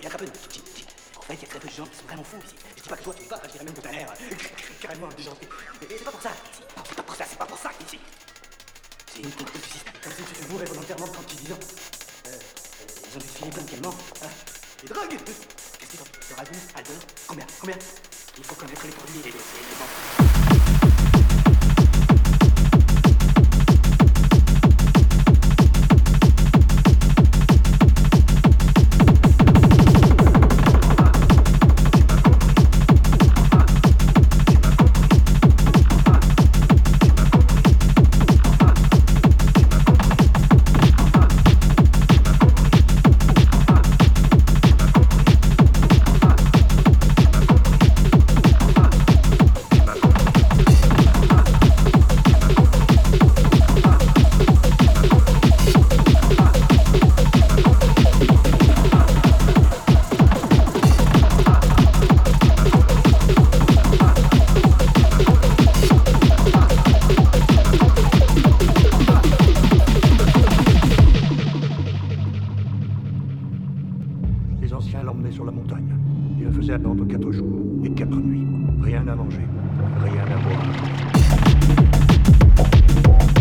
y a très peu de... En fait, il y a très peu de gens qui sont vraiment fous ici. Je dis pas que toi, tu y vas, je dirais même que t'as l'air carrément déjanté. Et c'est pas pour ça, ici. Non, c'est pas pour ça qu'ici. C'est une contre du système. Comme si tu te bourrais volontairement quand tu dis non. Ils ont dû te filer plein de calmants. Hein. Les drogues. Qu'est-ce qu'ils ont? Leur album? Combien? Il faut connaître les produits et les ventes. Les anciens l'emmenaient sur la montagne. Il le faisait attendre 4 jours et 4 nuits. Rien à manger, rien à boire.